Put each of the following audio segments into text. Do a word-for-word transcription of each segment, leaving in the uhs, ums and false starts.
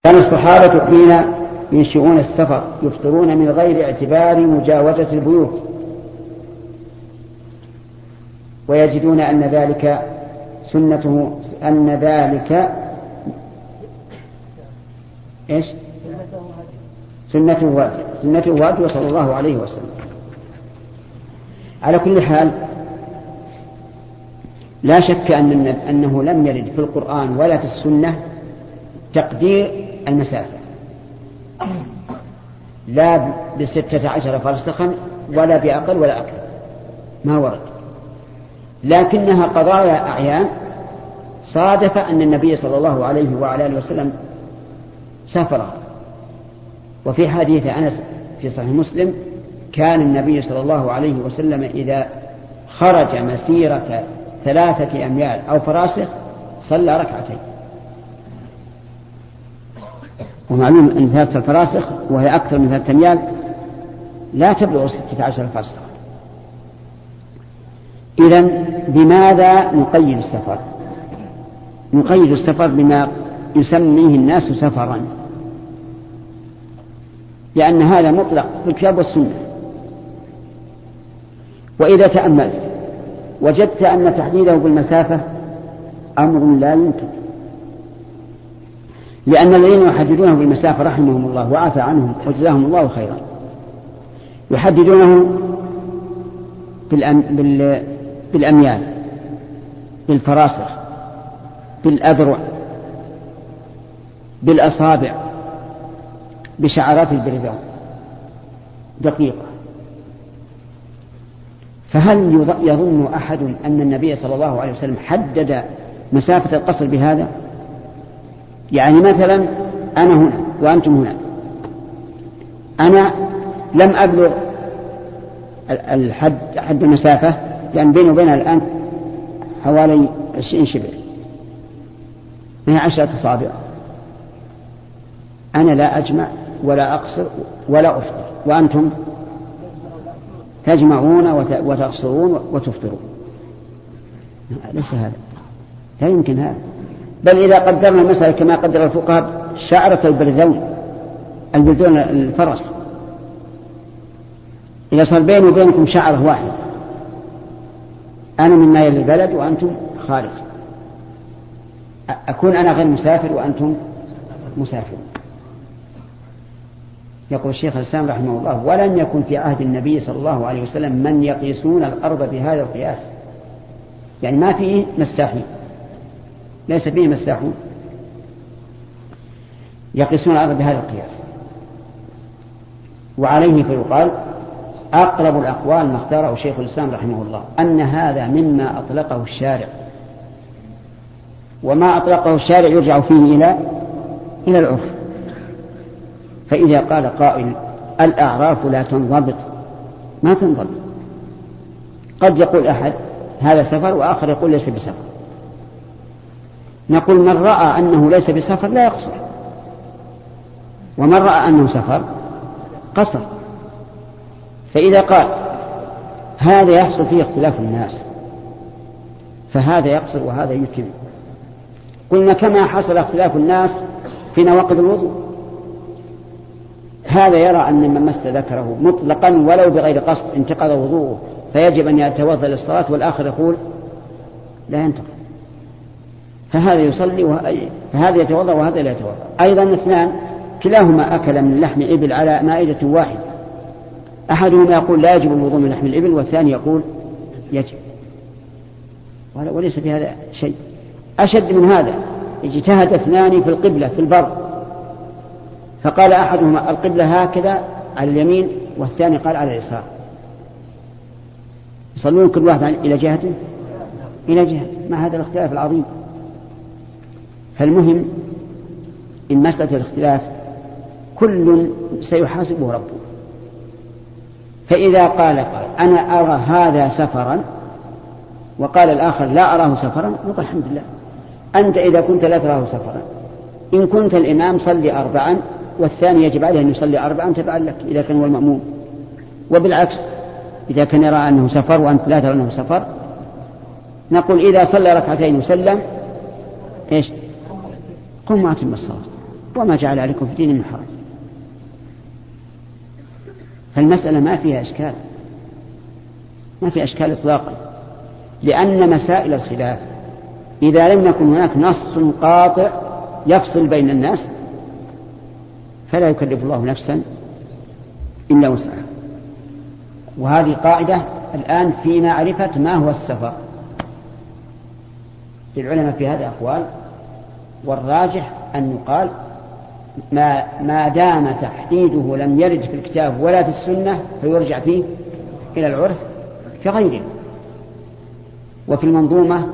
كان الصحابة حين ينشئون السفر يفطرون من غير اعتبار مجاوزة البيوت، ويجدون أن ذلك سنته أن ذلك إيش؟ سنته واجب سنته واجب صلى الله عليه وسلم. على كل حال لا شك أن أنه لم يرد في القرآن ولا في السنة تقدير المسافة، لا بستة عشر فرسخا ولا بأقل ولا أكثر، ما ورد، لكنها قضايا أعيان صادف أن النبي صلى الله عليه وعلى آله وسلم سافرها. وفي حديث أنس في صحيح مسلم كان النبي صلى الله عليه وسلم إذا خرج مسيرة ثلاثة أميال أو فراسخ صلى ركعتين. ومعلوم أن ثلاثة فراسخ وهي أكثر من ثلاثة أميال لا تبلغ ستة عشر فرسخ. إذن بماذا نقيد السفر؟ نقيد السفر بما يسميه الناس سفرا، لأن هذا مطلق في الكتاب والسنة. وإذا تأملت وجدت أن تحديده بالمسافة أمر لا يمكن، لأن الذين يحددونه بالمسافة رحمهم الله وعفى عنهم وجزاهم الله خيرا يحددونه بالأميال، بالفراسخ، بالأذرع، بالأصابع، بشعرات البردان دقيقة. فهل يظن أحد أن النبي صلى الله عليه وسلم حدد مسافة القصر بهذا؟ يعني مثلا أنا هنا وأنتم هنا، أنا لم أبلغ الحد حد المسافة، لأن بيني وبينها الآن حوالي عشرين شبر، من عشرة أصابع. أنا لا أجمع ولا أقصر ولا أفطر، وأنتم تجمعون وتقصرون وتفطرون. ليس هذا، لا يمكن هذا. بل إذا قدرنا المسألة كما قدر الفقهاء شعرة البرذون البرذون الفرس، إذا صار بيني وبينكم شعرة واحدة، أنا من مايل البلد وأنتم خارج، أكون أنا غير مسافر وأنتم مسافر. يقول الشيخ الإسلام رحمه الله: ولم يكن في عهد النبي صلى الله عليه وسلم من يقيسون الأرض بهذا القياس، يعني ما فيه مساحين، ليس فيه مساحون يقيسون الأرض بهذا القياس. وعليه فيقال أقرب الأقوال ما اختاره شيخ الإسلام رحمه الله أن هذا مما أطلقه الشارع، وما أطلقه الشارع يرجع فيه إلى إلى العرف. فإذا قال قائل الأعراف لا تنضبط، ما تنضبط. قد يقول أحد هذا سفر وآخر يقول ليس بسفر. نقول من رأى أنه ليس بسفر لا يقصر، ومن رأى أنه سفر قصر. فإذا قال هذا يحصل فيه اختلاف الناس فهذا يقصر وهذا يتم، قلنا كما حصل اختلاف الناس في نواقض الوضوء. هذا يرى أن من مس ذكره مطلقا ولو بغير قصد انتقض وضوءه فيجب أن يتوضأ للصلاة، والآخر يقول لا ينتقض، فهذا يصلي فهذا يتوضأ وهذا لا يتوضأ. أيضا اثنان كلاهما أكل من لحم إبل على مائدة واحدة، أحدهما يقول لا يجب الوضوء من لحم الإبل، والثاني يقول يجب، وليس في هذا شيء. أشد من هذا، اجتهد اثنان في القبلة في البر، فقال أحدهما القبلة هكذا على اليمين، والثاني قال على اليسار، يصلون كل واحد إلى جهته إلى جهة، مع هذا الاختلاف العظيم. فالمهم إن مسألة الاختلاف كل سيحاسبه ربه. فإذا قال قال أنا أرى هذا سفرا وقال الآخر لا أراه سفرا، نقول الحمد لله. أنت إذا كنت لا تراه سفرا، إن كنت الإمام صلي أربعا والثاني يجب عليه أن يصلي أربعا تبعا لك إذا كان هو المأموم. وبالعكس إذا كان يرى أنه سفر وأنت لا ترى أنه سفر، نقول إذا صلى ركعتين وسلم إيش قم وأتم الصلاة. وما جعل عليكم في الدين من حرج. فالمسألة ما فيها إشكال، ما فيها إشكال إطلاقا، لأن مسائل الخلاف إذا لم يكن هناك نص قاطع يفصل بين الناس فلا يكلف الله نفسا إلا وسعها. وهذه قاعدة الآن في معرفة ما هو السفر. للعلماء في هذا أقوال، والراجح أن يقال ما, ما دام تحديده لم يرد في الكتاب ولا في السنة فيرجع فيه إلى العرف كغيره. وفي المنظومة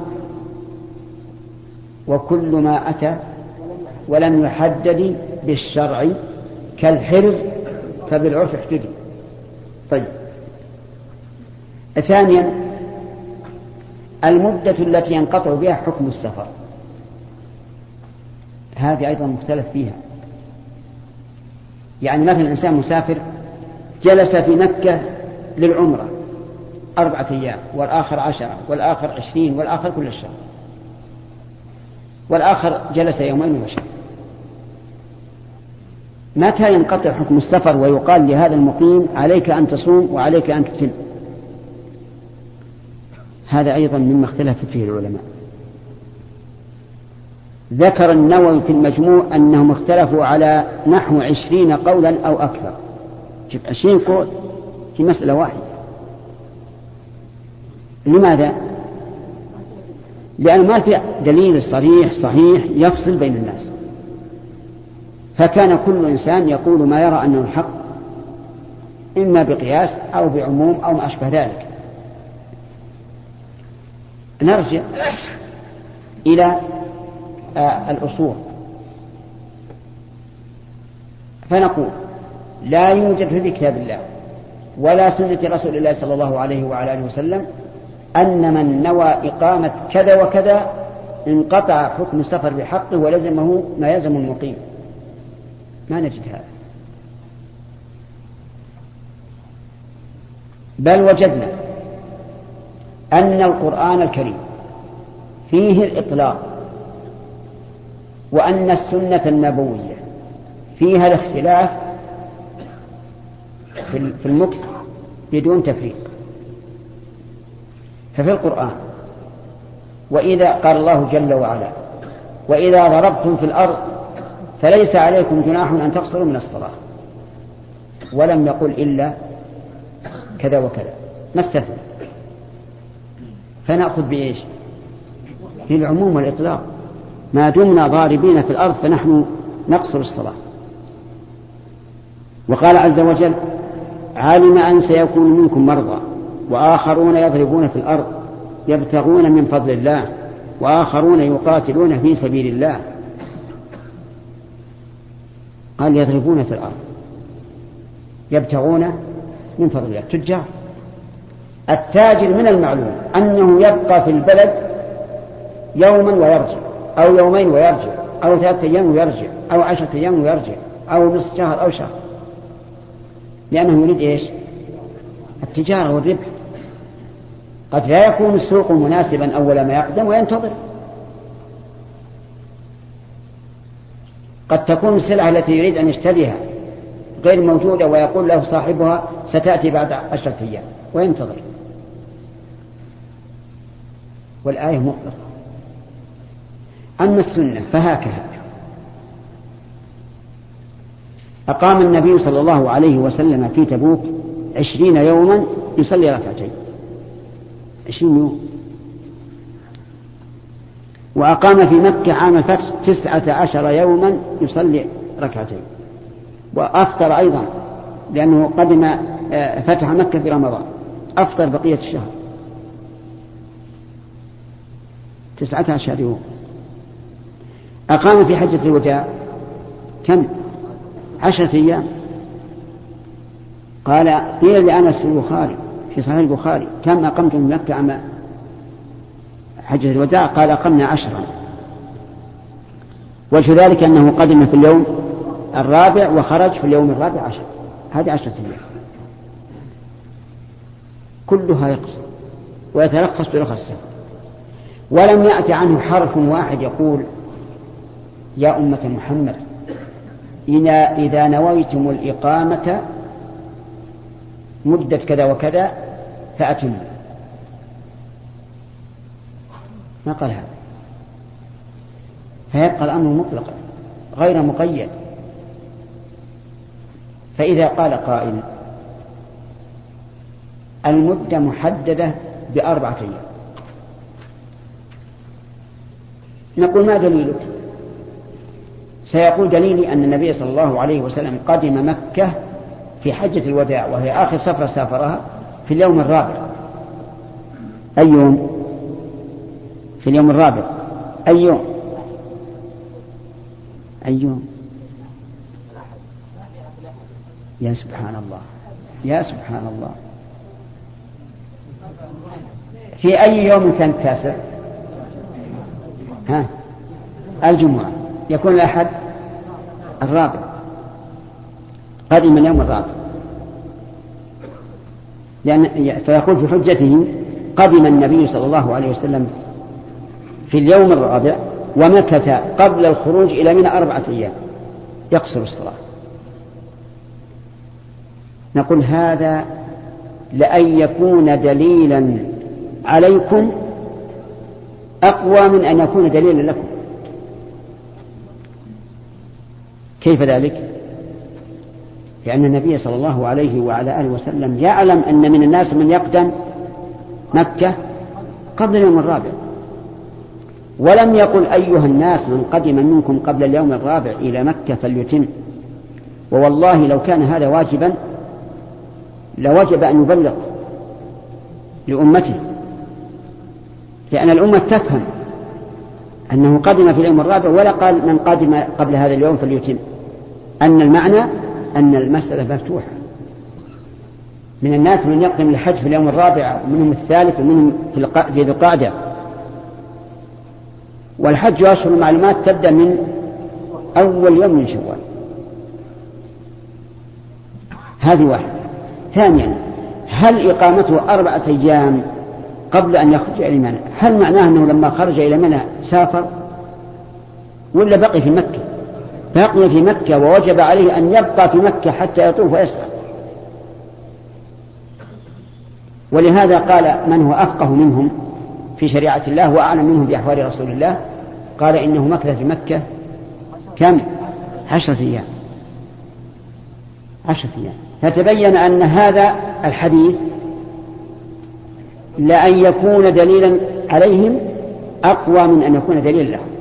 وكل ما أتى ولم يحدد بالشرع كالحرز فبالعرف احتدي. طيب، ثانيا المدة التي ينقطع بها حكم السفر، هذه أيضا مختلف فيها. يعني مثلا الإنسان مسافر جلس في مكة للعمرة أربعة أيام، والآخر عشرة، والآخر عشرين، والآخر كل الشهر، والآخر جلس يومين وشهر. متى ينقطع حكم السفر ويقال لهذا المقيم عليك أن تصوم وعليك أن تتم؟ هذا أيضا مما اختلف فيه العلماء. ذكر النووي في المجموع أنهم اختلفوا على نحو عشرين قولا أو أكثر. شوف، عشرين قول في مسألة واحدة. لماذا؟ لأن ما في دليل صريح صحيح يفصل بين الناس، فكان كل إنسان يقول ما يرى أنه الحق، إما بقياس أو بعموم أو ما أشبه ذلك. نرجع إلى آه الأصول فنقول لا يوجد في كتاب الله ولا سنة رسول الله صلى الله عليه وعلى آله وسلم أن من نوى إقامة كذا وكذا انقطع حكم السفر بحقه ولزمه ما يلزم المقيم. ما نجد هذا، بل وجدنا أن القرآن الكريم فيه الإطلاق، وأن السنة النبوية فيها الاختلاف في المكث بدون تفريق. ففي القرآن وإذا قال الله جل وعلا وإذا ضربتم في الأرض فليس عليكم جناح أن تقصروا من الصلاة، ولم يقل إلا كذا وكذا، ما استثنى. فنأخذ بإيش؟ بالعموم والإطلاق، ما دمنا ضاربين في الأرض فنحن نقصر الصلاة. وقال عز وجل علم أن سيكون منكم مرضى وآخرون يضربون في الأرض يبتغون من فضل الله وآخرون يقاتلون في سبيل الله. قال يضربون في الأرض يبتغون من فضل الله. تجار. التاجر من المعلوم أنه يبقى في البلد يوما ويرجع، أو يومين ويرجع، أو ثلاثة أيام ويرجع، أو عشرة أيام ويرجع، أو نصف شهر أو شهر، لأنه يريد إيش؟ التجارة والربح. قد لا يكون السوق مناسبا أول ما يقدم وينتظر، قد تكون السلعة التي يريد أن يشتريها غير موجودة ويقول له صاحبها ستأتي بعد عشرة أيام وينتظر. والآية مطلقة. أما السنة فهكذا أقام النبي صلى الله عليه وسلم في تبوك عشرين يوما يصلي ركعتين، عشرين يوم. وأقام في مكة عام الفتح تسعة عشر يوما يصلي ركعتين، وأفطر أيضا لأنه قدم فتح مكة في رمضان، أفطر بقية الشهر تسعة عشر يوم. أقام في حجة الوداع كم؟ عشرة أيام. قال قيل لأنس في البخاري في صحيح البخاري كم أقمت من مكة عام حجة الوداع؟ قال أقمنا عشرا. وجه ذلك أنه قدم في اليوم الرابع وخرج في اليوم الرابع عشر، هذه عشرة أيام كلها يقصر ويترخص برخص. ولم يأتي عنه حرف واحد يقول يا أمة محمد إذا نويتم الإقامة مدة كذا وكذا فأتموا. ما قال هذا، فيبقى الأمر مطلقا غير مقيد. فإذا قال قائل المدة محددة بأربعة أيام، نقول ما دليلك؟ سيقول دليلي أن النبي صلى الله عليه وسلم قدم مكة في حجة الوداع، وهي آخر سفرة سافرها، في اليوم الرابع. أي يوم؟ في اليوم الرابع. أي يوم؟ أي يوم؟ يا سبحان الله، يا سبحان الله، في أي يوم كان التاسع؟ ها؟ الجمعة، يكون الأحد الرابع، قدم اليوم الرابع، لأن فيقول في حجته قدم النبي صلى الله عليه وسلم في اليوم الرابع ومكث قبل الخروج إلى منى أربعة أيام يقصر الصلاة. نقول هذا لأن يكون دليلا عليكم أقوى من أن يكون دليلا لكم. كيف ذلك؟ لأن النبي صلى الله عليه وعلى آله وسلم يعلم أن من الناس من يقدم مكة قبل اليوم الرابع، ولم يقل أيها الناس من قدم منكم قبل اليوم الرابع إلى مكة فليتم. ووالله لو كان هذا واجبا لوجب أن يبلغ لأمته، لأن الأمة تفهم أنه قدم في اليوم الرابع ولا قال من قدم قبل هذا اليوم فليتم، أن المعنى أن المسألة مفتوحة. من الناس من يقدم الحج في اليوم الرابع ومنهم الثالث ومنهم في ذي القعدة، والحج أشهر المعلومات تبدأ من أول يوم من شوال. هذه واحدة. ثانيا، هل إقامته أربعة أيام قبل أن يخرج إلى منى هل معناه أنه لما خرج إلى منى سافر ولا بقي في مكة؟ بقي في مكة ووجب عليه أن يبقى في مكة حتى يطوف ويسعى. ولهذا قال من هو أفقه منهم في شريعة الله وأعلم منهم بأحوال رسول الله قال إنه مكث في مكة كم؟ عشرة أيام. عشرة أيام. فتبين أن هذا الحديث لأن يكون دليلا عليهم أقوى من أن يكون دليلا لهم.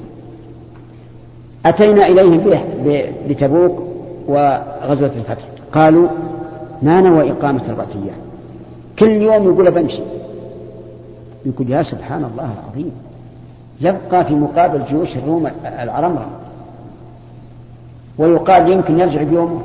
أتينا إليهم بتبوك وغزوة الفتح، قالوا ما نوى إقامة أربعة أيام، كل يوم يقول بمشي. يقول يا سبحان الله العظيم، يبقى في مقابل جيوش الروم العرمرم، ويقال يمكن يرجع بيومه.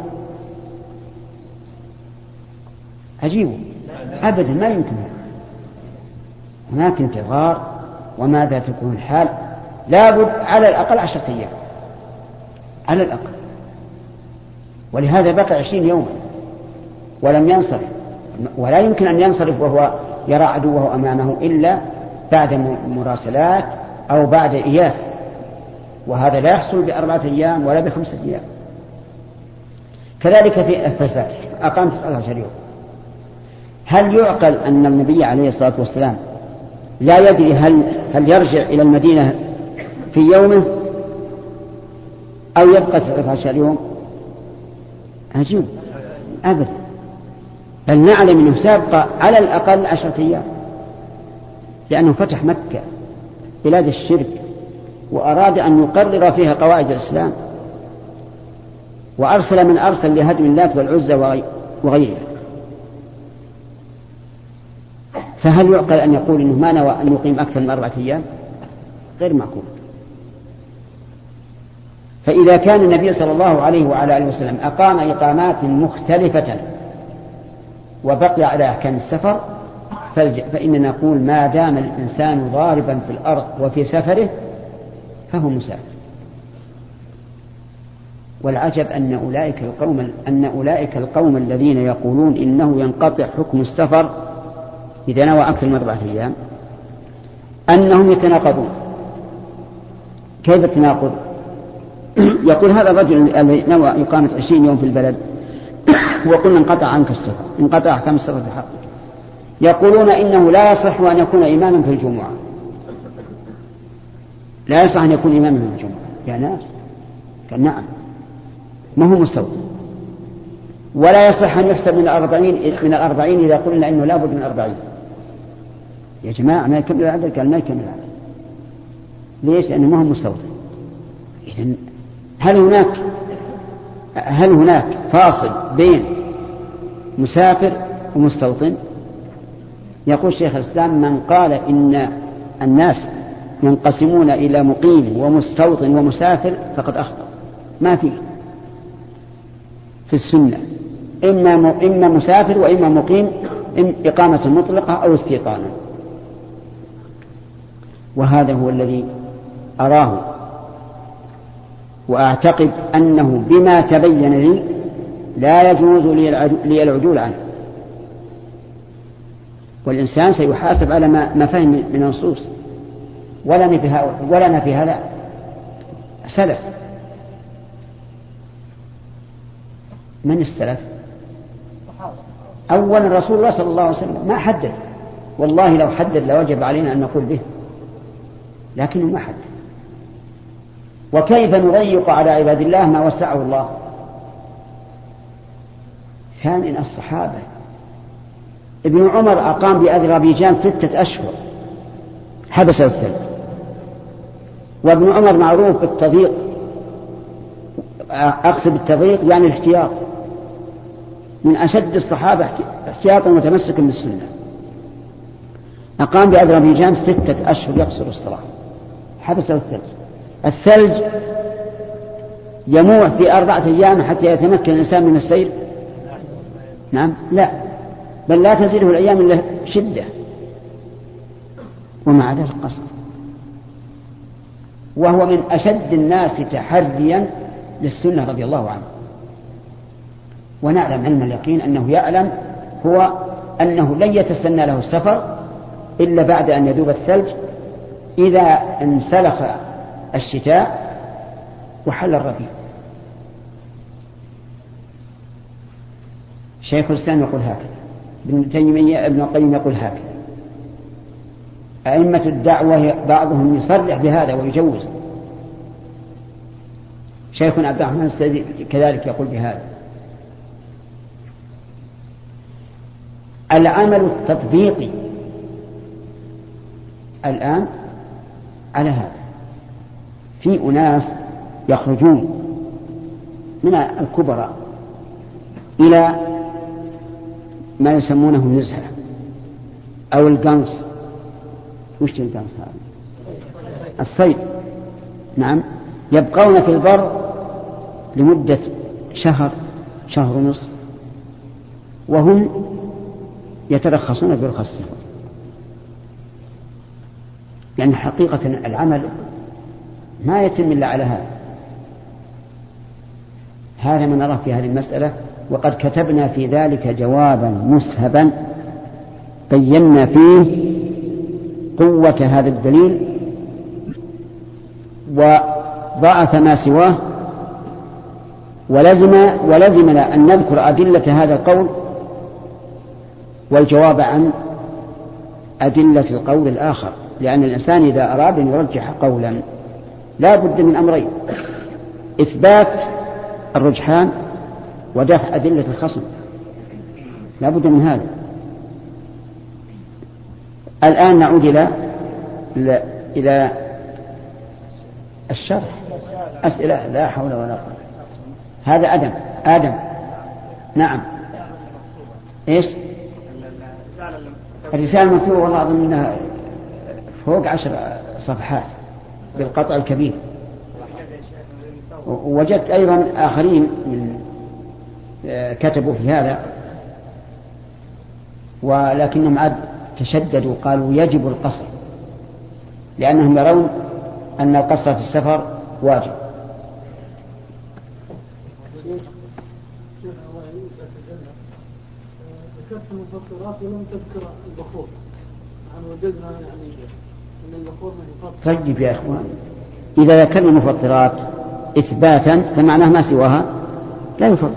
عجيب، أبدا ما يمكن. هناك انتظار، وماذا تكون الحال؟ لابد على الأقل عشرة أيام على الأقل. ولهذا بقى عشرين يوما ولم ينصرف، ولا يمكن أن ينصرف وهو يرى عدوه أمامه إلا بعد مراسلات أو بعد إياس، وهذا لا يحصل بأربعة أيام ولا بخمسة أيام. كذلك في الفتح أقام تسعة عشر يوم. هل يعقل أن النبي عليه الصلاة والسلام لا يدري هل, هل يرجع إلى المدينة في يومه أو يبقى تسعة عشر يوم؟ عجيب، أبدا. بل نعلم أنه سابق على الأقل عشرة أيام، لأنه فتح مكة بلاد الشرك وأراد أن يقرر فيها قواعد الإسلام، وأرسل من أرسل لهدم اللات والعزى وغيرها. فهل يعقل أن يقول إنه ما نوى أن يقيم أكثر من أربعة أيام؟ غير معقول. فإذا كان النبي صلى الله عليه وعلى آله وسلم أقام إقامات مختلفة وبقي على أحكام السفر، فإننا نقول ما دام الإنسان ضاربا في الأرض وفي سفره فهو مسافر. والعجب أن أولئك القوم أن أولئك القوم الذين يقولون إنه ينقطع حكم السفر إذا نوى أكثر من أربعة أيام أنهم يتناقضون. كيف التناقض؟ يقول هذا الرجل الذي نوى إقامة عشرين يوم في البلد وقلنا انقطع عنك السفر، انقطع أحكام السفر في حقك، يقولون إنه لا يصح أن يكون إماما في الجمعة، لا يصح أن يكون إماما في الجمعة يا ناس. قال نعم، ما هو مستوى، ولا يصح أن يحسب من الأربعين من الأربعين إذا قلنا إنه لا بد من أربعين. يا جماعة ما يكمل العدد. قال ما يكمل العدد. ليش؟ لأنه ما هو مستوى. إذن هل هناك هل هناك فاصل بين مسافر ومستوطن؟ يقول شيخ الإسلام من قال إن الناس ينقسمون إلى مقيم ومستوطن ومسافر فقد أخطأ. ما فيه في السنة إما إما مسافر وإما مقيم، إقامة مطلقة أو استيطانا. وهذا هو الذي أراه وأعتقد أنه بما تبين لي لا يجوز لي العدول عنه، والإنسان سيحاسب على ما فهم من النصوص. ولنا في هذا ولنا في هذا سلف. من السلف؟ أولا رسول الله صلى الله عليه وسلم ما حدد، والله لو حدد لوجب علينا أن نقول به، لكنه ما حدد. وكيف نضيق على عباد الله ما وسعه الله؟ كان الصحابة ابن عمر أقام بأذربيجان ستة أشهر حبسه الثلج، وابن عمر معروف بالتضييق، أقصد التضييق يعني الاحتياط، من أشد الصحابة احتياطا وتمسكا بالسنة. أقام بأذربيجان ستة أشهر يقصر الصلاة، حبسه الثلج. الثلج يموح في أربعة أيام حتى يتمكن الإنسان من السير؟ نعم لا، بل لا تزيده الأيام إلا شدة، ومع ذلك قصر. وهو من أشد الناس تحريا للسنة رضي الله عنه. ونعلم علم اليقين أنه يعلم هو أنه لن يتسنى له السفر إلا بعد أن يذوب الثلج، إذا انسلخ الشتاء وحل الربيع. شيخ الإسلام يقول هكذا، ابن تيمية ابن القيم يقول هكذا، أئمة الدعوة بعضهم يصرح بهذا ويجوز. شيخنا عبد الرحمن السعدي كذلك يقول بهذا. العمل التطبيقي الآن على هذا، في أناس يخرجون من الكبراء إلى ما يسمونه النزهة أو القنص. وش القنص هذا؟ الصيد. نعم، يبقون في البر لمدة شهر شهر ونصف، وهم يترخصون برخص السفر، لأن حقيقة العمل ما يتم إلا على هذا. هذا ما نراه في هذه المسألة، وقد كتبنا في ذلك جوابا مسهبا بينا فيه قوة هذا الدليل وضعف ما سواه، ولزم ولزمنا أن نذكر أدلة هذا القول والجواب عن أدلة القول الآخر، لأن الإنسان إذا أراد أن يرجح قولا لا بد من أمرين: إثبات الرجحان ودفع أدلة الخصم، لا بد من هذا. الآن نعود إلى إلى الشرح. أسئلة لا حول ولا قوة. هذا آدم آدم نعم. إيش الرسالة مكتوبة؟ والله أظن أنها فوق عشر صفحات بالقطع الكبير. ووجدت أيضا آخرين من كتبوا في هذا، ولكنهم عاد تشددوا قالوا يجب القصر، لأنهم يرون أن القصر في السفر واجب. ذكرت المفطرات ولم تذكر البخور، عن وجدنا يعني أن البخور من المفطرات. طيب يا إخوان، إذا ذكرنا المفطرات إثباتا فمعناه ما سواها لا يفطر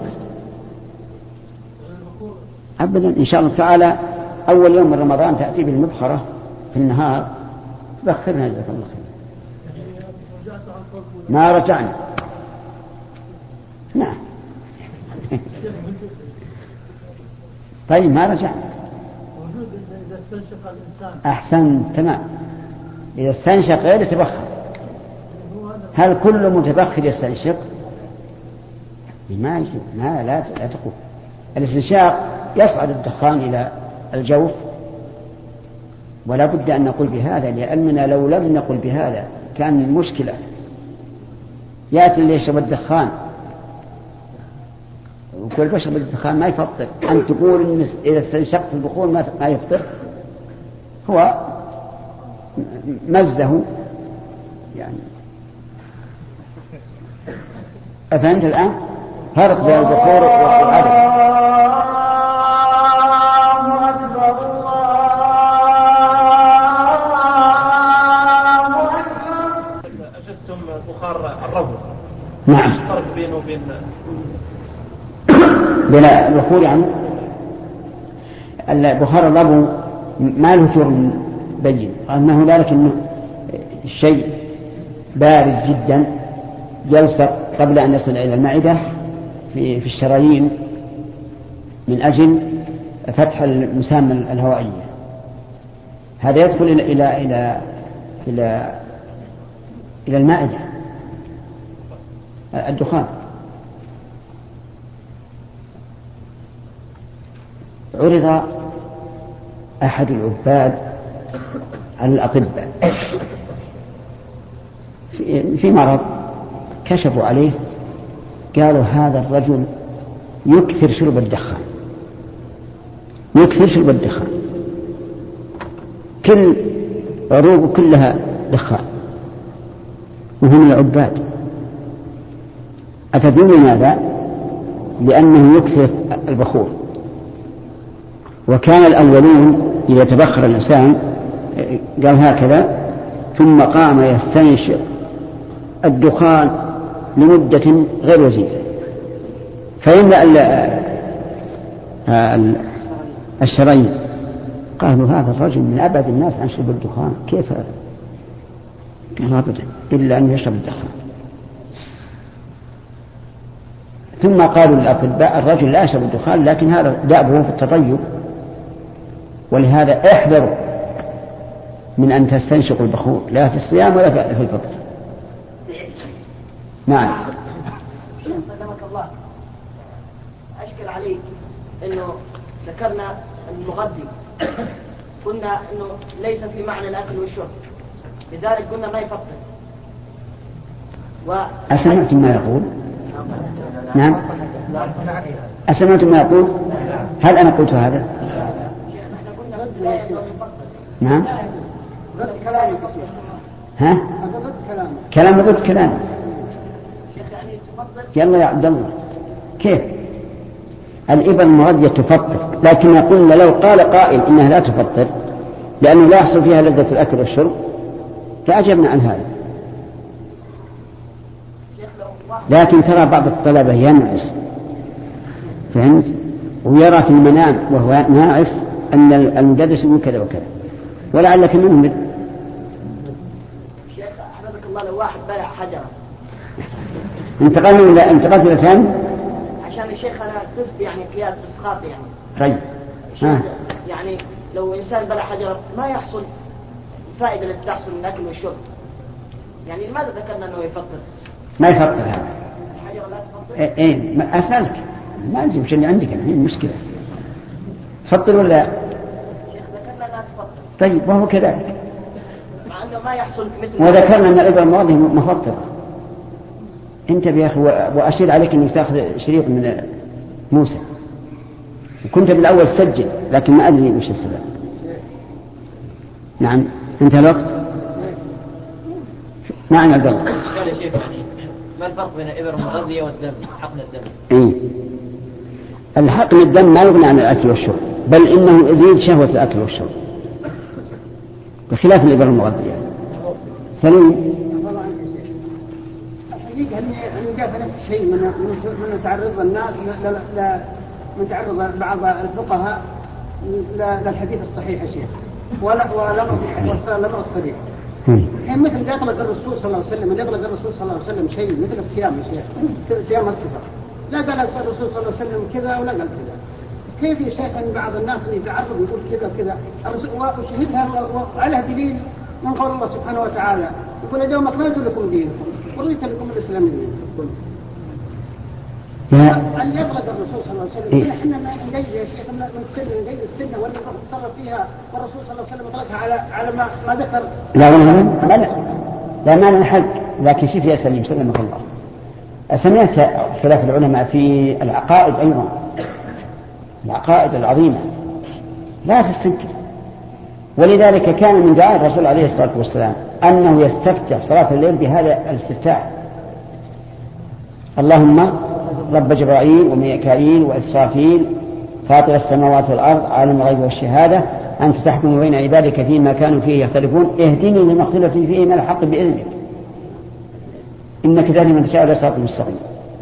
أبدا. إن شاء الله تعالى أول يوم من رمضان تأتي بالمبخرة في النهار بخرنا جزاك الله خير. ما رجعنا نعم. طيب ما رجعنا إذا استنشق الإنسان أحسن تمام. إذا استنشق غير يتبخر. هل كل متبخر يستنشق؟ ما يجب ما لا لا تقول. الاستنشاق يصعد الدخان إلى الجوف ولا بد أن نقول بهذا، لأننا لو لم نقل بهذا كان المشكلة يأتي اللي يشرب الدخان وكل بشرب الدخان ما يفطر. أن تقول إن إذا استنشقت البخور ما يفطر هو مزه يعني. أفهمت الآن؟ فرق بين البخور والعدم. أجدتم بخار الربو. نعم. فرق بينه وبين بلا البخور يعني البخار الربو ما له جرم بين أنه ذلك إنه شيء بارد جدا يلصق قبل أن يصل إلى المعدة في في الشرايين من أجل فتح المسام الهوائية. هذا يدخل إلى إلى إلى إلى إلى المعدة الدخان. عرض أحد العباد على الأطباء في مرض، كشفوا عليه قالوا هذا الرجل يكثر شرب الدخان يكثر شرب الدخان كل عروقه كلها دخان وهم العباد. أتدرون لماذا؟ لأنه يكثر البخور. وكان الأولون إذا تبخر الإنسان قال هكذا ثم قام يستنشق الدخان لمدة غير وجيزة فيملأ الشرايين. قالوا هذا الرجل من أبعد الناس عن شرب الدخان، كيف؟ قال أبدا إلا أن يشرب الدخان. ثم قالوا للأطباء الرجل لا يشرب الدخان لكن هذا دأبه في التطيب، ولهذا احذروا من أن تستنشقوا البخور لا في الصيام ولا في الفطر. نعم. سلمك الله، أشكل عليك أنه ذكرنا المغذي قلنا أنه ليس في معنى الأكل والشرب، لذلك قلنا ما يفطر. و... أسمعتم ما يقول؟ نعم. أسمعتم ما يقول؟ هل أنا قلت هذا؟ نعم. ها؟ كلام ضد كلام. يلا يا عبد الله كيف؟ الإبر المغذية تفطر، لكن قلنا لو قال قائل إنها لا تفطر لأنه لا يحصل فيها لذة الأكل والشرب لأجبنا عن هذا. لكن ترى بعض الطلبة ينعس، فهمت؟ ويرى في المنام وهو ناعس أن المدرس يقول كذا وكذا ولعلك منهم. شيخ أحمدك الله لو واحد بلع حجرة انتقلنا إلى انتقلت إلى ثاني عشان الشيخ أنا قصدي يعني قياس بس خاطئ يعني. طيب. آه. يعني لو إنسان بلع حجرة ما يحصل الفائدة اللي بتحصل من الأكل والشرب، يعني لماذا ذكرنا أنه يفطر؟ ما يفطر هذا. الحجرة لا تفطر؟ إيه إيه ما أسألك ما أنت مش اللي عندك الحين المشكلة تفطر ولا؟ شيخ ذكرنا أنها تفطر. طيب وهو كذلك. مع أنه ما يحصل مثل. وذكرنا أن الإبرة الماضية مفطرة. انتبه يا أخي وأشير عليك أنك تأخذ شريط من موسى وكنت بالأول سجل لكن ما أدري وش السبب. نعم انتهى الوقت. نعم عبد الله. قال يا شيخ يعني ما الفرق بين الإبر المغذية والدم حقن الدم؟ إيه الحقن الدم ما يغني عن الأكل والشرب بل إنه يزيد شهوة الأكل والشرب بخلاف الإبر المغذية. سليم. الحقيقة أني شيء من من تعرض الناس لا لا من تعرض بعض الفقهاء للحديث الصحيح يا شيخ ولا ولا ولا الصريح. الحين مثل يطلق الرسول صلى الله عليه وسلم يطلق الرسول صلى الله عليه وسلم شيء مثل الصيام يا شيخ صيام السفر لا قال الرسول صلى الله عليه وسلم كذا ولا قال كذا. كيف يا شيخ ان بعض الناس يتعرض يقول كذا كذا وشهدها وعلى دليل من قول الله سبحانه وتعالى يقول اليوم اكملت لكم دينكم ورضيت لكم الاسلام دينا. أن يطلق الرسول صلى الله عليه وسلم احنا ما نجيز يا شيخ من السنه نجيز السنه ولا نتصرف فيها والرسول صلى الله عليه وسلم طلقها على على ما ما ذكر. لا لا لا لا ما نحق لكن شوف يا سليم سلمك الله. سمعت خلاف العلماء في العقائد ايضا العقائد العظيمه لا تستنكر. ولذلك كان من دعاء الرسول عليه الصلاه والسلام انه يستفتح صلاه الليل بهذا الاستفتاح اللهم رب جبرائيل وميكائيل وإسرافيل فاطر السماوات والأرض عالم الغيب والشهادة أنت تحكم بين عبادك فيما كانوا فيه يختلفون اهدني لما اختلف فيه من الحق بإذنك إنك تهدي من تشاء إلى صراط مستقيم.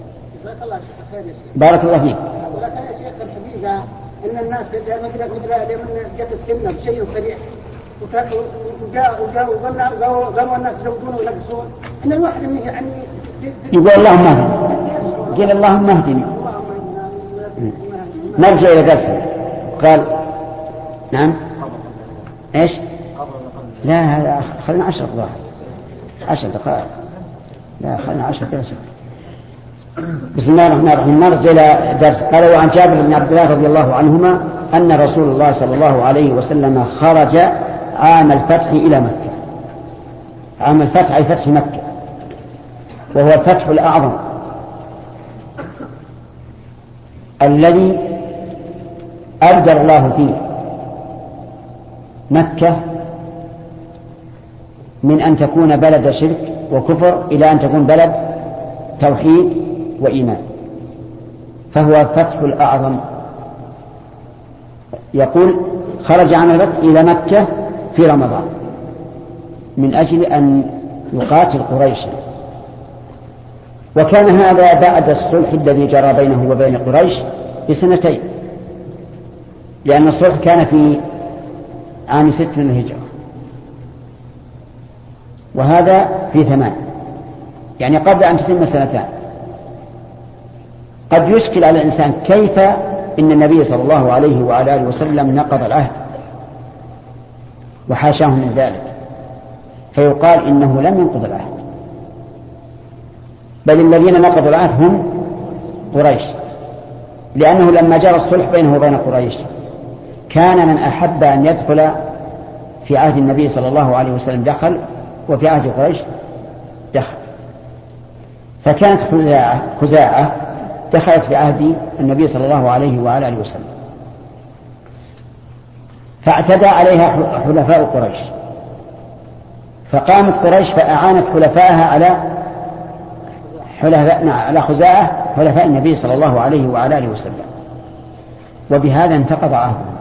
بارك الله فيك. ولكن يا شيخ الحقيقة إن الناس مثل مثل لمن جت السنة بشيء صريح وجاء وجاء وظنوا ظنوا الناس يزودون وينقصون إن الواحد منه يعني يقول اللهم اهدني قال اللهم اهدني نرجع إلى درسه قال نعم إيش لا هذا خلنا عشر دقائق عشر دقائق لا خلنا عشر دقائق. بسم الله الرحمن الرحيم. نرجع إلى درس. قال وعن جابر بن عبد الله رضي الله عنهما أن رسول الله صلى الله عليه وسلم خرج عام الفتح إلى مكة. عام الفتح أي فتح مكة وهو الفتح الأعظم الذي أبدل الله فيه مكة من أن تكون بلد شرك وكفر إلى أن تكون بلد توحيد وإيمان فهو الفتح الأعظم. يقول خرج عام الفتح إلى مكة في رمضان من أجل أن يقاتل قريشا وكان هذا بعد الصلح الذي جرى بينه وبين قريش بسنتين لأن الصلح كان في عام ست من الهجرة وهذا في ثمان يعني قبل أن تتم سنتان. قد يشكل على الإنسان كيف إن النبي صلى الله عليه وعلى آله وسلم نقض العهد وحاشاه من ذلك فيقال إنه لم ينقض العهد بل الذين نقضوا العهد هم قريش لأنه لما جرى الصلح بينه وبين قريش كان من أحب أن يدخل في عهد النبي صلى الله عليه وسلم دخل وفي عهد قريش دخل فكانت خزاعة دخلت في عهد النبي صلى الله عليه وعلى آله وسلم فاعتدى عليها حلفاء قريش فقامت قريش فأعانت حلفائها على حلفاء على خزاعة حلفاء النبي صلى الله عليه وعلى آله وسلم وبهذا انتقض عهدهم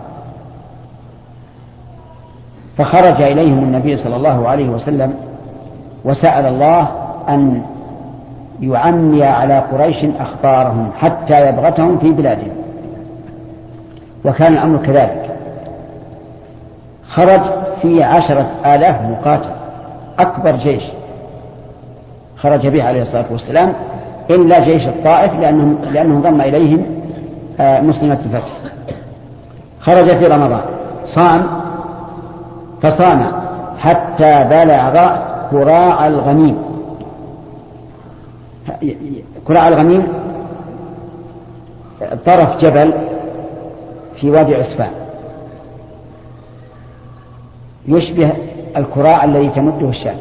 فخرج إليهم النبي صلى الله عليه وسلم وسأل الله أن يعمي على قريش أخبارهم حتى يبغتهم في بلادهم وكان الأمر كذلك. خرج في عشرة آلاف مقاتل أكبر جيش خرج به عليه الصلاة والسلام إلا جيش الطائف لأنه, لأنه ضم إليهم مسلمة الفتح. خرج في رمضان صام فصام حتى بلغ كراع الغميم. كراع الغميم طرف جبل في وادي عسفان يشبه الكراع الذي تمده الشام.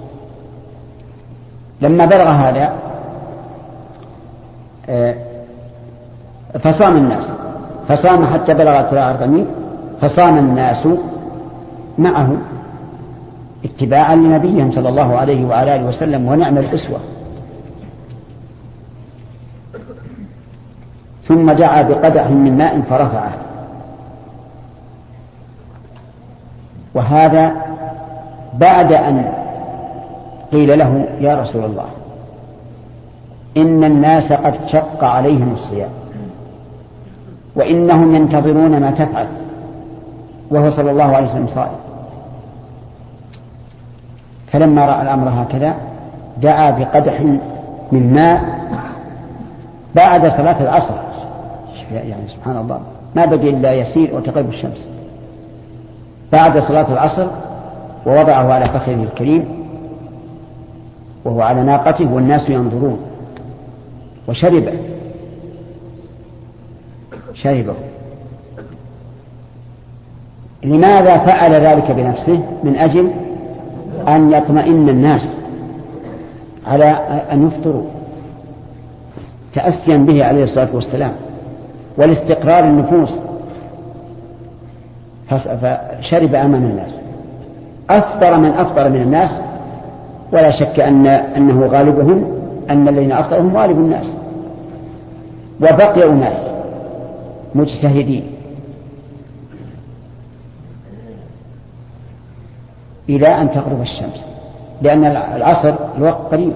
لما بلغ هذا فصام الناس فصام حتى بلغ كراع الغميم فصام الناس معه اتباعا لنبيهم صلى الله عليه وعلى آله وسلم ونعم الأسوة. ثم دعا بقدح من ماء فرفعه وهذا بعد أن قيل له يا رسول الله إن الناس قد شق عليهم الصيام وإنهم ينتظرون ما تفعل، وهو صلى الله عليه وسلم صائم. فلما رأى الأمر هكذا دعا بقدح من ماء بعد صلاة العصر، يعني سبحان الله ما بقي إلا يسير وتغيب الشمس بعد صلاة العصر، ووضعه على فخذه الكريم وهو على ناقته والناس ينظرون، وشربه شربه. لماذا فعل ذلك بنفسه؟ من أجل أن يطمئن الناس على أن يفطروا تأسيا به عليه الصلاة والسلام والاستقرار النفوس، فشرب أمام الناس. أفطر من أفطر من الناس، ولا شك أن أنه غالبهم، أن الذين أفطرهم غالب الناس، وبقي أناس مجتهدين إلى أن تغرب الشمس، لأن العصر الوقت قريب.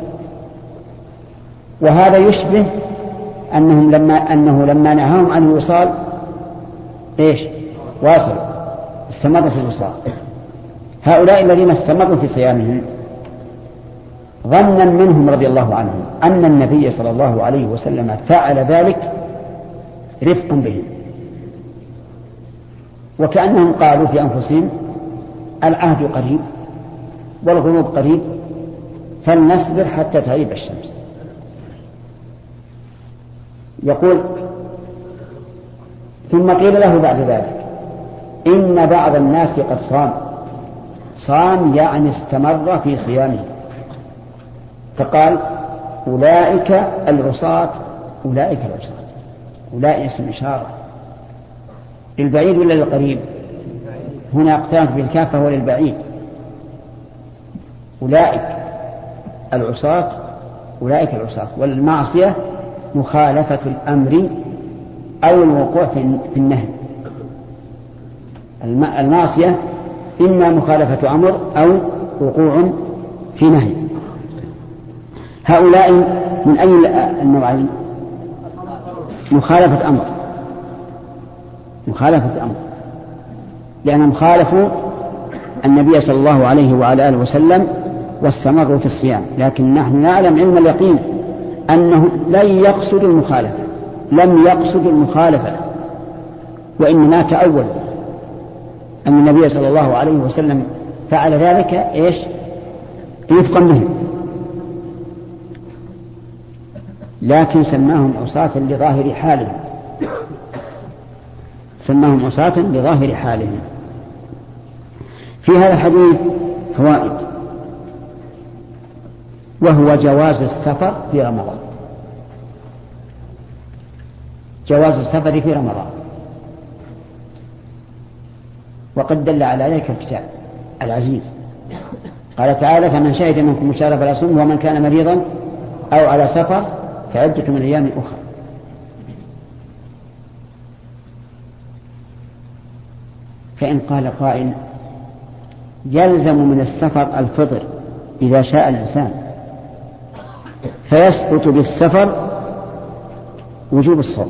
وهذا يشبه أنهم لما أنه لما نهاهم عن الوصال إيش واصلوا، استمروا في الوصال. هؤلاء الذين استمروا في صيامهم ظنا منهم رضي الله عنهم أن النبي صلى الله عليه وسلم فعل ذلك رفقا بهم، وكأنهم قالوا في أنفسهم العهد قريب والغروب قريب فلنصبر حتى تغيب الشمس. يقول ثم قيل له بعد ذلك إن بعض الناس قد صام. صام يعني استمر في صيامه، فقال أولئك العصاة. أولئك العصاة، أولئك اسم إشارة للبعيد ولا للقريب؟ هنا اقترنت بالكاف فهو للبعيد. أولئك العصاة، أولئك العصاة. والمعصية مخالفة الأمر أو الوقوع في النهي. المعصية إما مخالفة أمر أو وقوع في نهي. هؤلاء من أي النوعين؟ مخالفة أمر، مخالفة أمر، لأنهم خالفوا النبي صلى الله عليه وعلى آله وسلم واستمروا في الصيام. لكن نحن نعلم علم اليقين أنه لن يقصد المخالفة، لم يقصد المخالفة، وإنما تأول أن النبي صلى الله عليه وسلم فعل ذلك إيش رفقا به. لكن سماهم عصاة لظاهر حالهم، سماهم عصاة لظاهر حالهم. في هذا الحديث فوائد، وهو جواز السفر في رمضان، جواز السفر في رمضان، وقد دل على ذلك الكتاب العزيز. قال تعالى فمن شهد منكم الشهر فلا يصوم ومن كان مريضا أو على سفر فعدة من أيام أخرى. فإن قال قائل يلزم من السفر الفطر إذا شاء الإنسان، فيسقط بالسفر وجوب الصوم،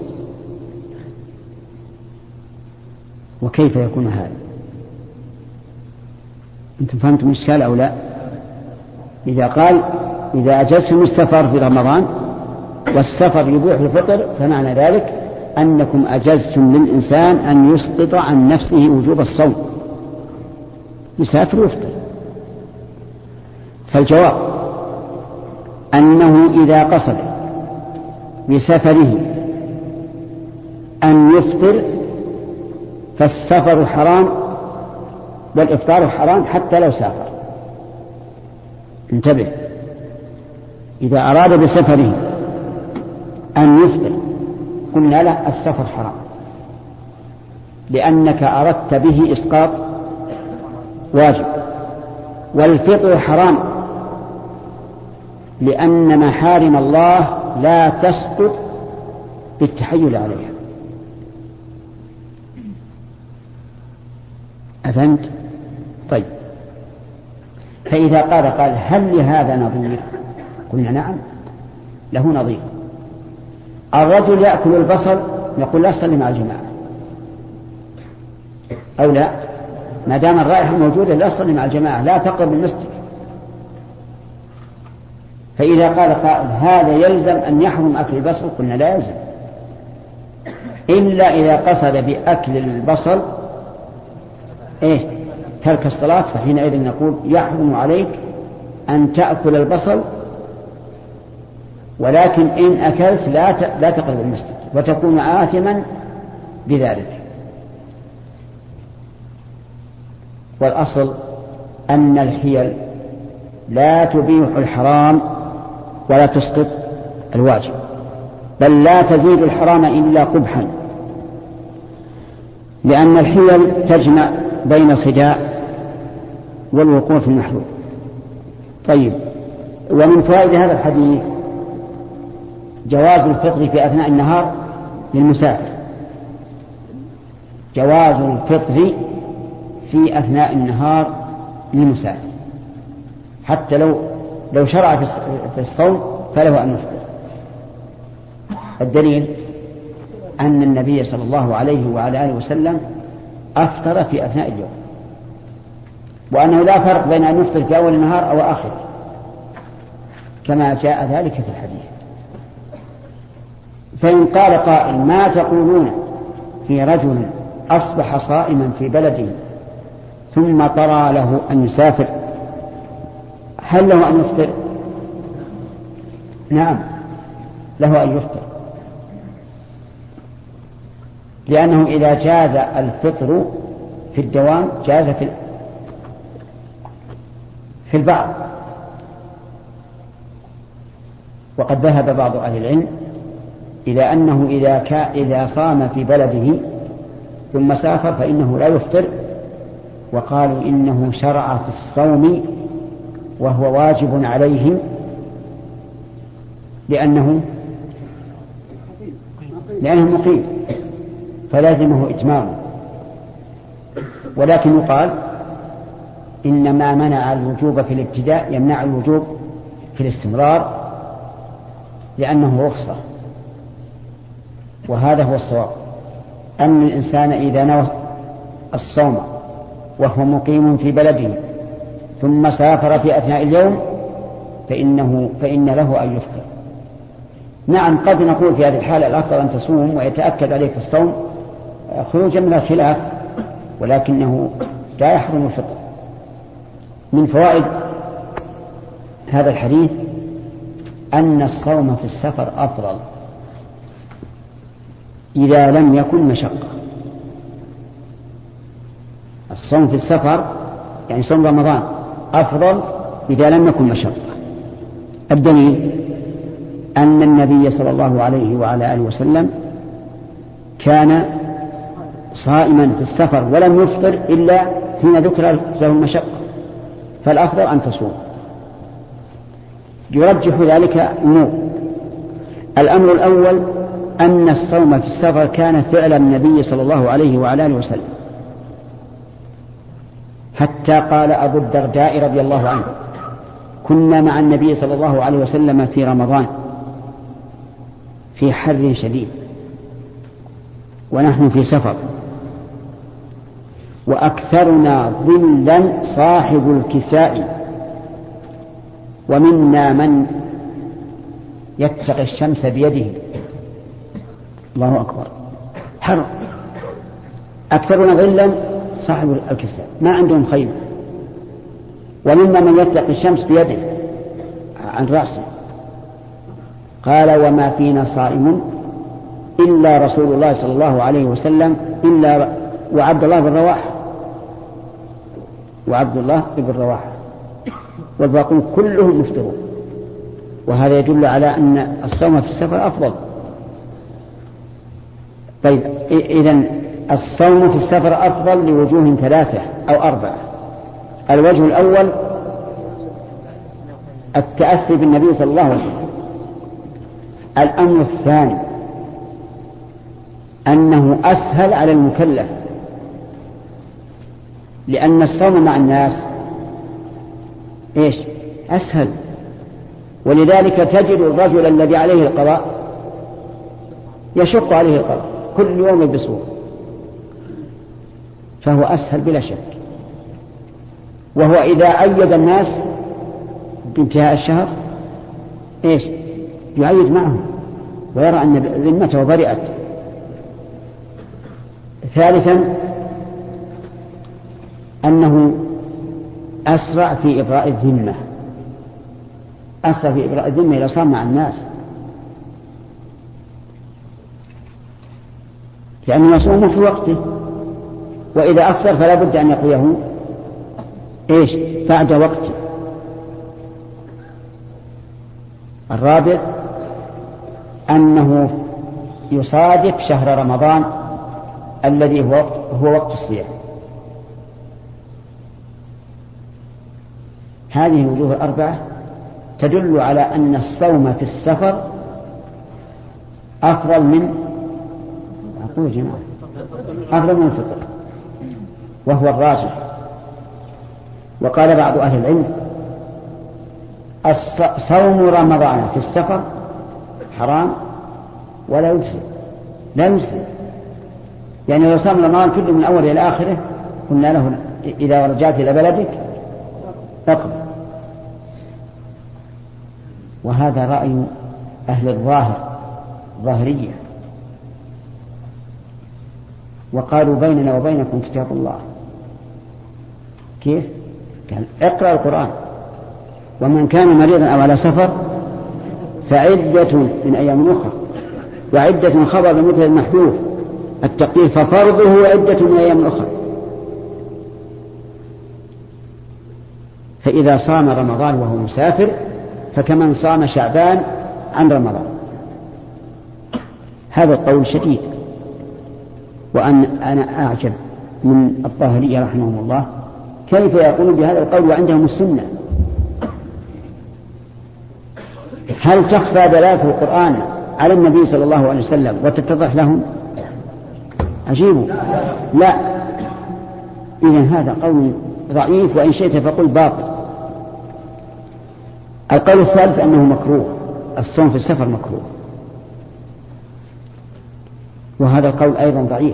وكيف يكون هذا؟ أنتم فهمتم الإشكال أو لا؟ إذا قال إذا أجزتم السفر في رمضان والسفر يبيح الفطر، فمعنى ذلك أنكم أجزتم للإنسان أن يسقط عن نفسه وجوب الصوم، يسافر ويفطر. فالجواب أنه إذا قصد بسفره أن يفطر فالسفر حرام والإفطار حرام حتى لو سافر. انتبه، إذا أراد بسفره أن يفطر قلنا له السفر حرام، لأنك أردت به إسقاط واجب، والفطر حرام لأن محارم الله لا تسقط بالتحيل عليها. أفهمت؟ طيب، فإذا قال قال هل لهذا نظير؟ قلنا نعم، له نظير. الرجل يأكل البصل نقول لا تصلي مع الجماعة أو لا، ما دام الرائحة موجودة لا تصلي مع الجماعة، لا تقرب المسجد. فإذا قال قائل هذا يلزم أن يحرم أكل البصل قلنا لا يلزم، إلا إذا قصد بأكل البصل إيه ترك الصلاة، فحينئذ نقول يحرم عليك أن تأكل البصل، ولكن إن أكلت لا لا تقرب المسجد وتكون آثما بذلك. والأصل أن الحيل لا تبيح الحرام ولا تسقط الواجب، بل لا تزيد الحرام إلا قبحا، لأن الحيل تجمع بين الخداع والوقوع في المحذور. طيب، ومن فوائد هذا الحديث جواز الفطر في أثناء النهار للمسافر، جواز الفطر في أثناء النهار للمسافر، حتى لو لو شرع في الصوم فله أن يفطر. الدليل أن النبي صلى الله عليه وعلى آله وسلم أفطر في أثناء اليوم، وأنه لا فرق بين أن يفطر في أول النهار أو آخره كما جاء ذلك في الحديث. فإن قال قائل ما تقولون في رجل أصبح صائما في بلده ثم طرى له أن يسافر، هل له أن يفطر؟ نعم له أن يفطر، لأنه إذا جاز الفطر في الدوام جاز في في البعض. وقد ذهب بعض أهل العلم إلى أنه إذا, كا إذا صام في بلده ثم سافر فإنه لا يفطر، وقالوا إنه شرع في الصوم وهو واجب عليه لأنه لأنه مقيم فلازمه إتمامه. ولكن يقال إن ما منع الوجوب في الابتداء يمنع الوجوب في الاستمرار لأنه رخصة، وهذا هو الصواب، أن الإنسان إذا نوى الصوم وهو مقيم في بلده ثم سافر في أثناء اليوم فإنه فإن له أن يفطر. نعم قد نقول في هذه الحالة الأفضل أن تصوم ويتأكد عليك الصوم خروجا من الخلاف، ولكنه لا يحرم الفطر. من فوائد هذا الحديث أن الصوم في السفر أفضل إذا لم يكن مشقة. الصوم في السفر يعني صوم رمضان أفضل إذا لم يكن مشقة. الدليل أن النبي صلى الله عليه وعلى آله وسلم كان صائما في السفر ولم يفطر إلا حين ذكر له المشقة، فالأفضل أن تصوم. يرجح ذلك أمور. الأمر الأول أن الصوم في السفر كان فعل النبي صلى الله عليه وعلى آله وسلم، حتى قال أبو الدرداء رضي الله عنه كنا مع النبي صلى الله عليه وسلم في رمضان في حر شديد ونحن في سفر، وأكثرنا ظلا صاحب الكساء، ومنا من يتقي الشمس بيده. الله أكبر، حر. أكثرنا ظلا صاحب الكساء ما عندهم خيمة، ومنا من يتقي الشمس بيده عن رأسه. قال وما فينا صائم إلا رسول الله صلى الله عليه وسلم إلا وعبد الله بن رواحة وعبد الله بن رواحة والباقون كلهم مفطرون. وهذا يدل على أن الصوم في السفر أفضل. طيب إذن الصوم في السفر أفضل لوجوه ثلاثة أو أربعة. الوجه الأول التأسي بالنبي صلى الله عليه وسلم. الأمر الثاني أنه أسهل على المكلف، لأن الصوم مع الناس إيش أسهل، ولذلك تجد الرجل الذي عليه القضاء يشق عليه القضاء كل يوم بصورة، فهو أسهل بلا شك. وهو إذا أيد الناس بانتهاء الشهر إيش يعيد معهم ويرى أن ذمته برئت. ثالثا أنه أسرع في إبراء الذمة، أسرع في إبراء الذمة إذا صام مع الناس، لأنه يصوم في وقته، وإذا أفطر فلا بد أن يقضيه إيش بعد وقته. الرابع أنه يصادف شهر رمضان الذي هو هو وقت الصيام. هذه الوجوه الأربعة تدل على أن الصوم في السفر أفضل من أقول جماعة أفضل من الفطر، وهو الراجح. وقال بعض أهل العلم صوم رمضان في السفر حرام ولا يجزي، لا يجزي. يعني لو صام رمضان كله من أول إلى آخره قلنا له إذا رجعت إلى بلدك اقضي. وهذا رأي أهل الظاهر ظاهرية، وقالوا بيننا وبينكم كتاب الله. كيف؟ قال اقرأ القرآن، ومن كان مريضا أو على سفر فعدة من أيام أخرى، وعدة خبر بمثل المحذوف التقدير ففرضه عدة من أيام أخرى. فإذا صام رمضان وهو مسافر فكمن صام شعبان عن رمضان. هذا القول شديد. وأن أنا أعجب من الظاهرية رحمهم الله كيف يقولون بهذا القول وعندهم السنة. هل تخفى دلالة القرآن على النبي صلى الله عليه وسلم وتتضح لهم؟ عجيب. لا، إذن هذا قول ضعيف، وإن شئت فقل باطل. القول الثالث أنه مكروه، الصوم في السفر مكروه، وهذا القول أيضا ضعيف،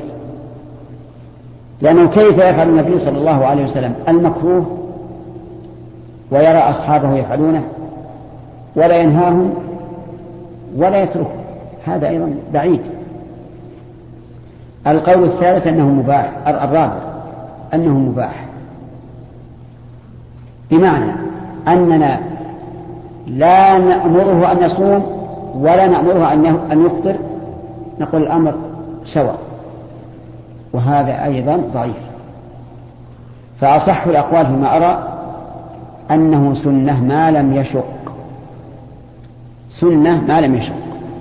لأنه كيف يفعل النبي صلى الله عليه وسلم المكروه ويرى أصحابه يفعلونه ولا ينهاهم ولا يتركه؟ هذا أيضا بعيد. القول الثالث أنه مباح، الرابع أنه مباح، بمعنى أننا لا نأمره أن يصوم ولا نأمره أن يفطر، نقول الأمر سواء، وهذا أيضا ضعيف. فأصح الأقوال فيما أرى أنه سنة ما لم يشق، سنة ما لم يشق.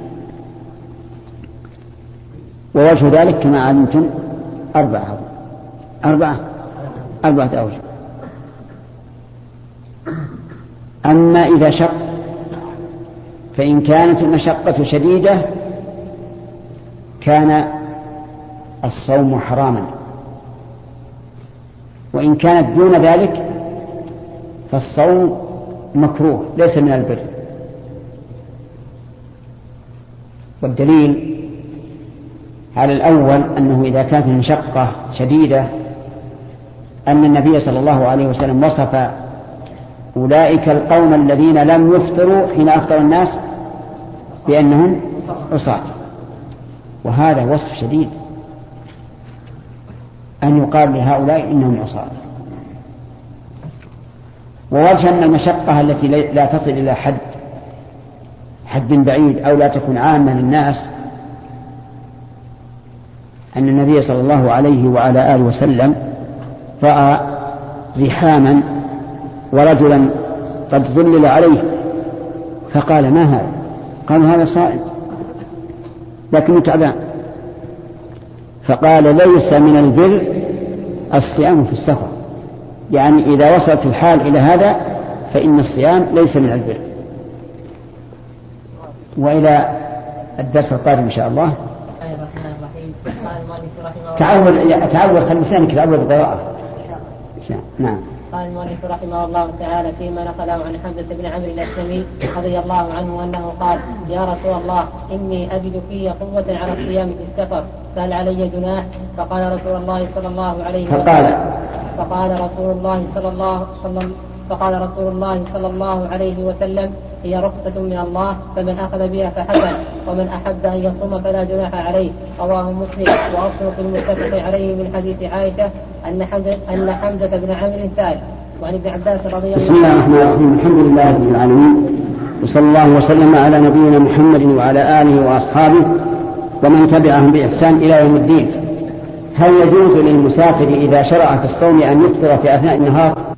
ووجه ذلك كما علمتم أربعة أربعة أربعة أوجه. أما إذا شق فإن كانت المشقة شديدة كان الصوم حراما، وإن كانت دون ذلك فالصوم مكروه ليس من البر. والدليل على الأول أنه إذا كانت المشقة شديدة أن النبي صلى الله عليه وسلم وصف أولئك القوم الذين لم يفطروا حين أفطر الناس بأنهم عصاة، وهذا وصف شديد أن يقال لهؤلاء إنهم عصاة. ووجه أن المشقة التي لا تصل إلى حد حد بعيد أو لا تكون عامة للناس أن النبي صلى الله عليه وعلى آله وسلم رأى زحاما ورجلا قد ظلل عليه فقال ما هذا؟ قالوا هذا صائم لكنه تعبان، فقال ليس من البر الصيام في السفر، يعني إذا وصلت الحال إلى هذا فإن الصيام ليس من البر. وإلى الدرس القادم إن شاء الله. تعود تعود خلي لسانك تعود القراءة. نعم. قال المؤلف رحمه الله تعالى فيما نقله عن حمزة بن عمرو الأسلمي رضي الله عنه أنه قال: يا رسول الله إني أجد في قوة على الصيام في السفر فهل علي جناح؟ فقال رسول الله صلى الله عليه وسلم فقال رسول الله صلى الله صلى فقال رسول الله صلى الله عليه وسلم: هي رخصة من الله فمن أخذ بها فحسن ومن أحب أن يصوم فلا جناح عليه. رواه مسلم. وأصل في المتفق عليه من حديث عائشة أن حمزة أن حمزة بن عمرو سأل. وعن ابن عباس رضي الله عنه. بسم الله الرحمن الرحيم. الحمد لله رب العالمين وصلى الله وسلم على نبينا محمد وعلى آله وأصحابه ومن تبعهم بإحسان إلى يوم الدين. هل يجوز للمسافر إذا شرع في الصوم أن يفطر في أثناء النهار؟